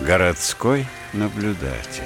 Городской наблюдатель.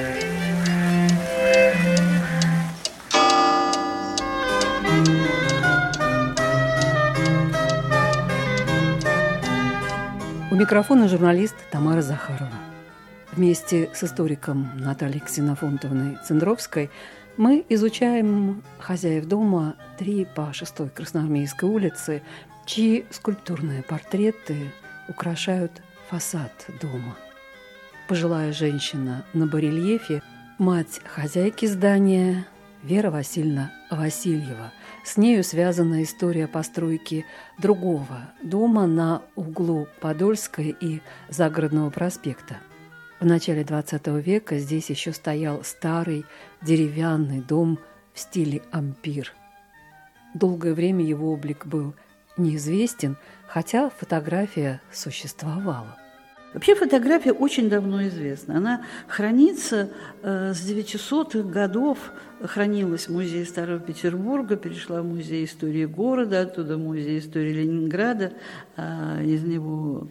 У микрофона журналист Тамара Захарова. Вместе с историком Натальей Ксенофонтовной Цендровской мы изучаем хозяев дома 3 по 6 Красноармейской улице, чьи скульптурные портреты украшают фасад дома. Пожилая женщина на барельефе – мать хозяйки здания Вера Васильевна Васильева. С нею связана история постройки другого дома на углу Подольской и Загородного проспекта. В начале XX века здесь еще стоял старый деревянный дом в стиле ампир. Долгое время его облик был неизвестен, хотя фотография существовала. Вообще фотография очень давно известна. Она хранится с 900-х годов, хранилась в музее Старого Петербурга, перешла в музей истории города, оттуда в музей истории Ленинграда, из него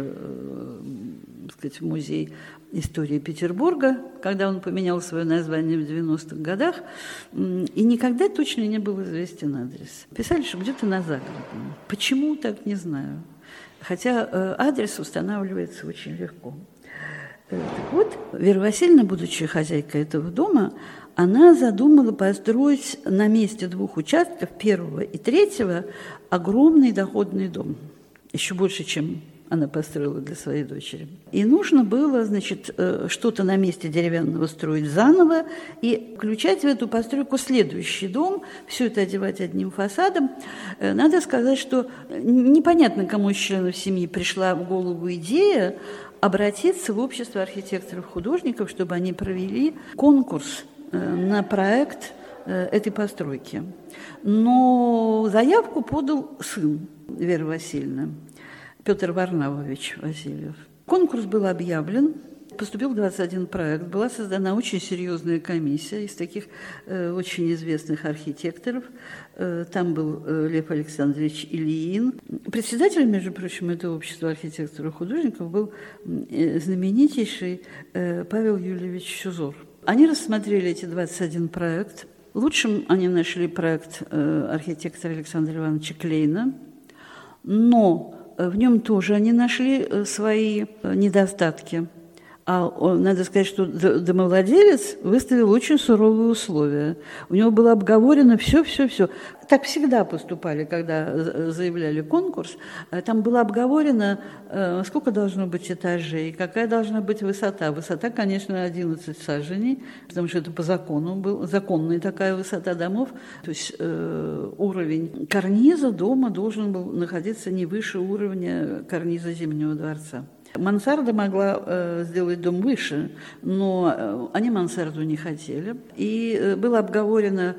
в музей истории Петербурга, когда он поменял свое название в 90-х годах, и никогда точно не был известен адрес. Писали, что где-то на Загородном. Почему, так не знаю. Хотя адрес устанавливается очень легко. Так вот, Вера Васильевна, будучи хозяйкой этого дома, она задумала построить на месте 2 участков, 1 и 3, огромный доходный дом. Еще больше, чем она построила для своей дочери. И нужно было, что-то на месте деревянного строить заново и включать в эту постройку следующий дом, все это одевать одним фасадом. Надо сказать, что непонятно, кому из членов семьи пришла в голову идея обратиться в общество архитекторов-художников, чтобы они провели конкурс на проект этой постройки. Но заявку подал сын Веры Васильевны, Петр Варнавович Васильев. Конкурс был объявлен, поступил 21 проект, была создана очень серьезная комиссия из таких очень известных архитекторов. Там был Лев Александрович Ильин. Председателем, между прочим, этого общества архитекторов и художников был знаменитейший Павел Юльевич Щузор. Они рассмотрели эти 21 проект. Лучшим они нашли проект архитектора Александра Ивановича Клейна, но в нем тоже они нашли свои недостатки. А надо сказать, что домовладелец выставил очень суровые условия. У него было обговорено все. Так всегда поступали, когда заявляли конкурс. Там было обговорено, сколько должно быть этажей, какая должна быть высота. Высота, конечно, 11 саженей, потому что это по закону была законная такая высота домов. То есть уровень карниза дома должен был находиться не выше уровня карниза Зимнего дворца. Мансарда могла сделать дом выше, но они мансарду не хотели. И было обговорено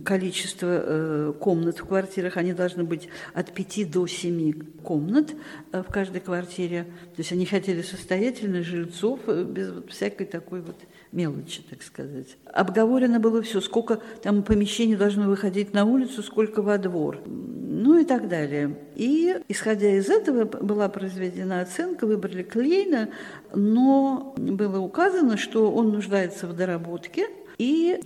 количество комнат в квартирах. Они должны быть от 5 до 7 комнат в каждой квартире. То есть они хотели состоятельных жильцов без всякой такой мелочи, так сказать. Обговорено было все, сколько там помещений должно выходить на улицу, сколько во двор, и так далее. И, исходя из этого, была произведена оценка, выбрали Клейна, но было указано, что он нуждается в доработке, и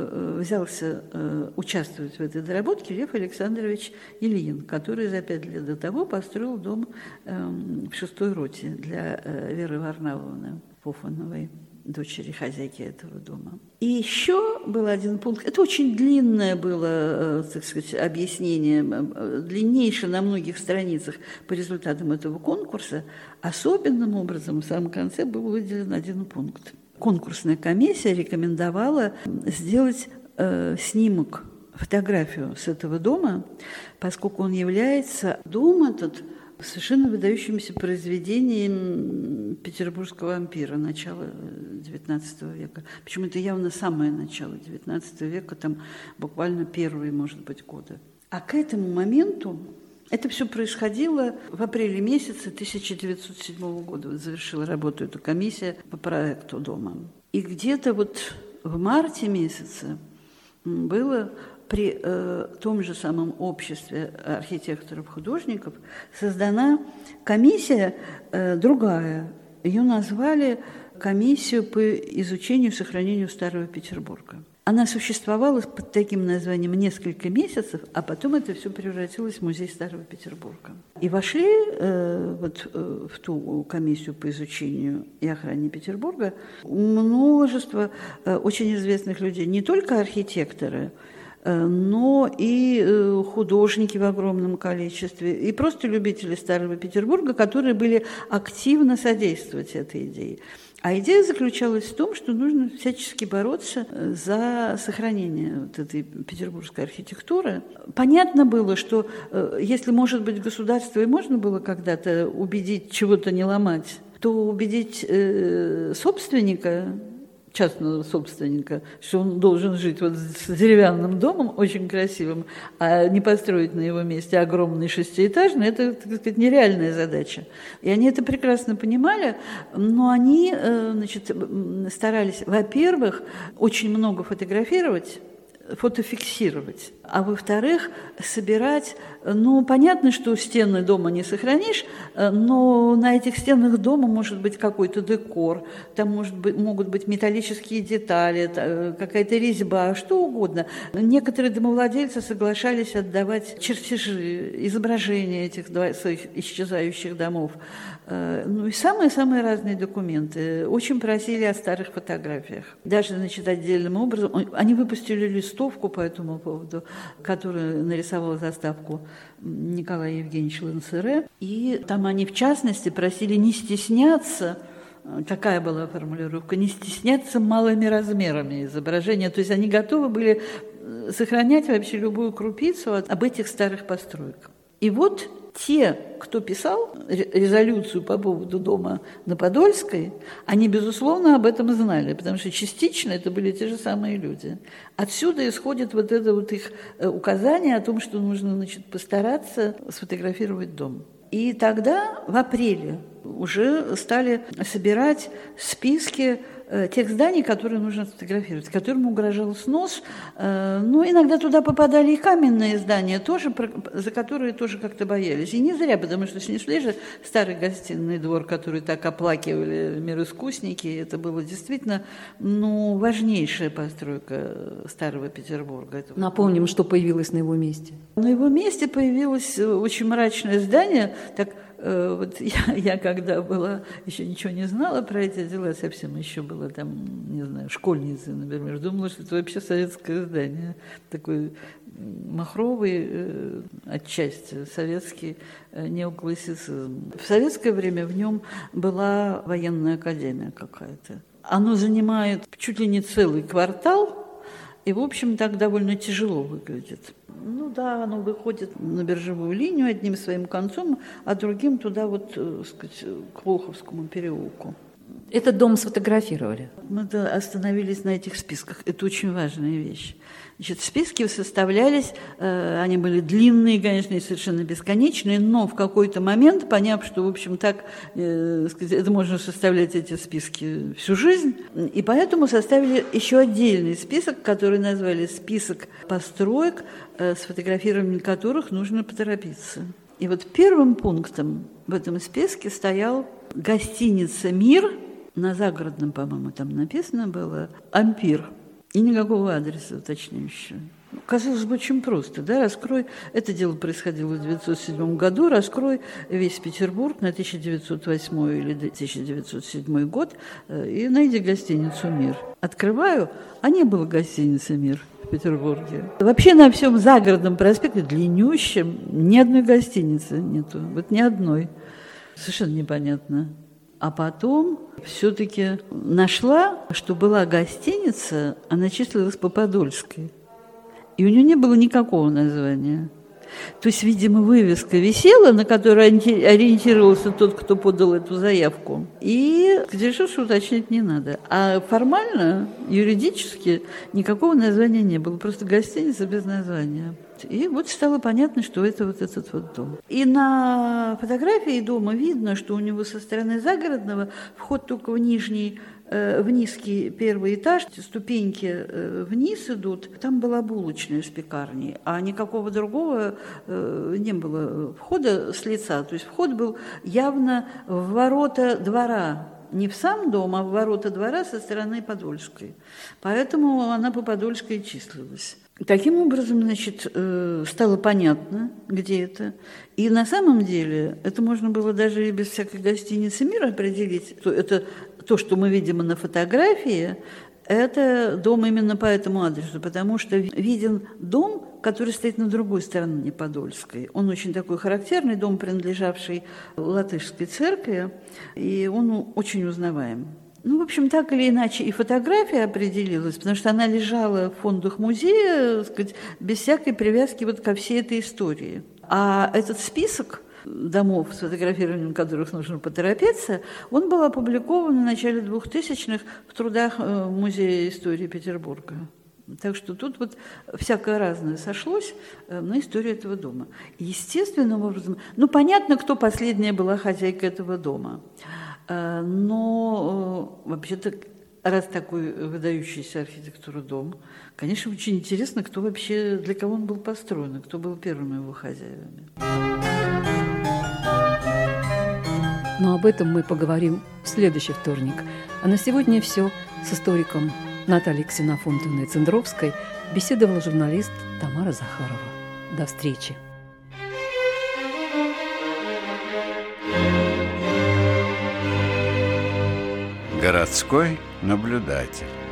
взялся участвовать в этой доработке Лев Александрович Ильин, который за 5 лет до того построил дом в 6-й роте для Веры Варнавовны Фофановой, дочери хозяйки этого дома. И еще был один пункт. Это очень длинное было, объяснение, длиннейшее на многих страницах по результатам этого конкурса. Особенным образом в самом конце был выделен один пункт. Конкурсная комиссия рекомендовала сделать снимок, фотографию с этого дома, поскольку он является, дом этот, совершенно выдающимся произведением петербургского ампира начала XIX века. Причем это явно самое начало XIX века, там буквально первые, может быть, годы. А к этому моменту это все происходило в апреле месяце 1907 года. Завершила работу эта комиссия по проекту дома. И где-то в марте месяце было при том же самом обществе архитекторов-художников создана комиссия другая. ее назвали «Комиссию по изучению и сохранению Старого Петербурга». Она существовала под таким названием несколько месяцев, а потом это все превратилось в музей Старого Петербурга. И вошли в ту комиссию по изучению и охране Петербурга множество очень известных людей, не только архитекторы, но и художники в огромном количестве, и просто любители Старого Петербурга, которые были активно содействовать этой идее. А идея заключалась в том, что нужно всячески бороться за сохранение вот этой петербургской архитектуры. Понятно было, что если, может быть, государство и можно было когда-то убедить чего-то не ломать, то убедить собственника, частного собственника, что он должен жить вот с деревянным домом, очень красивым, а не построить на его месте огромный шестиэтажный, это, так сказать, нереальная задача. И они это прекрасно понимали, но они, старались, во-первых, очень много фотографировать, фотофиксировать, а во-вторых, собирать, понятно, что стены дома не сохранишь, но на этих стенах дома может быть какой-то декор, там могут быть металлические детали, какая-то резьба, что угодно. Некоторые домовладельцы соглашались отдавать чертежи, изображения этих своих исчезающих домов. И самые-самые разные документы. Очень просили о старых фотографиях. Даже, отдельным образом. Они выпустили листовку по этому поводу, которую нарисовал заставку Николай Евгеньевич Лансере. И там они, в частности, просили не стесняться, такая была формулировка, не стесняться малыми размерами изображения. То есть они готовы были сохранять вообще любую крупицу об этих старых постройках. И вот те, кто писал резолюцию по поводу дома на Подольской, они, безусловно, об этом знали, потому что частично это были те же самые люди. Отсюда исходит вот это вот их указание о том, что нужно, постараться сфотографировать дом. И тогда, в апреле, уже стали собирать списки тех зданий, которые нужно сфотографировать, которым угрожал снос. Иногда туда попадали и каменные здания, тоже, за которые тоже как-то боялись. И не зря, потому что снесли же старый гостиный двор, который так оплакивали мироискусники. Это было действительно важнейшая постройка Старого Петербурга. Напомним, что появилось на его месте. На его месте появилось очень мрачное здание. Так, я когда была, еще ничего не знала про эти дела, совсем еще была там, не знаю, школьницей, например, думала, что это вообще советское здание, такой махровый, отчасти советский неоклассицизм. В советское время в нем была военная академия какая-то. Оно занимает чуть ли не целый квартал, и, в общем, так довольно тяжело выглядит. Оно выходит на биржевую линию одним своим концом, а другим туда к Волховскому переулку. Этот дом сфотографировали? Мы остановились на этих списках. Это очень важная вещь. Списки составлялись, они были длинные, конечно, и совершенно бесконечные, но в какой-то момент, поняв, что, в общем, так, это можно составлять эти списки всю жизнь, и поэтому составили еще отдельный список, который назвали «Список построек, с фотографированием которых нужно поторопиться». И первым пунктом в этом списке стоял гостиница «Мир», на Загородном, по-моему, там написано было «Ампир». И никакого адреса уточняющего. Казалось бы, очень просто, да, раскрой, это дело происходило в 1907 году, раскрой весь Петербург на 1908 или 1907 год и найди гостиницу «Мир». Открываю, а не было гостиницы «Мир» в Петербурге. Вообще на всем Загородном проспекте, длиннющем, ни одной гостиницы нету, ни одной. Совершенно непонятно. А потом все-таки нашла, что была гостиница, она числилась по Подольской. И у нее не было никакого названия. То есть, видимо, вывеска висела, на которую ориентировался тот, кто подал эту заявку. И решил, что уточнять не надо. А формально, юридически, никакого названия не было. Просто гостиница без названия. И стало понятно, что это этот дом. И на фотографии дома видно, что у него со стороны Загородного вход только в низкий первый этаж, ступеньки вниз идут. Там была булочная с пекарней, а никакого другого не было входа с лица. То есть вход был явно в ворота двора не в сам дом, а в ворота двора со стороны Подольской. Поэтому она по Подольской и числилась. Таким образом, значит, стало понятно, где это. И на самом деле это можно было даже и без всякой гостиницы «Мир» определить. Это то, что мы видим на фотографии, это дом именно по этому адресу, потому что виден дом, который стоит на другой стороне Подольской. Он очень такой характерный, дом, принадлежавший латышской церкви, и он очень узнаваем. Ну, в общем, так или иначе, и фотография определилась, потому что она лежала в фондах музея, так сказать, без всякой привязки вот ко всей этой истории. А этот список домов, с фотографированием которых нужно поторопиться, он был опубликован в начале 2000-х в трудах Музея истории Петербурга. Так что тут вот всякое разное сошлось на историю этого дома. Естественным образом, ну, понятно, кто последняя была хозяйка этого дома. Но вообще-то, раз такой выдающийся архитектуру дом, конечно, очень интересно, кто вообще, для кого он был построен, и кто был первыми его хозяевами. Но об этом мы поговорим в следующий вторник. А на сегодня все. С историком Натальей Ксенофонтовной Цендровской беседовала журналист Тамара Захарова. До встречи. Городской наблюдатель.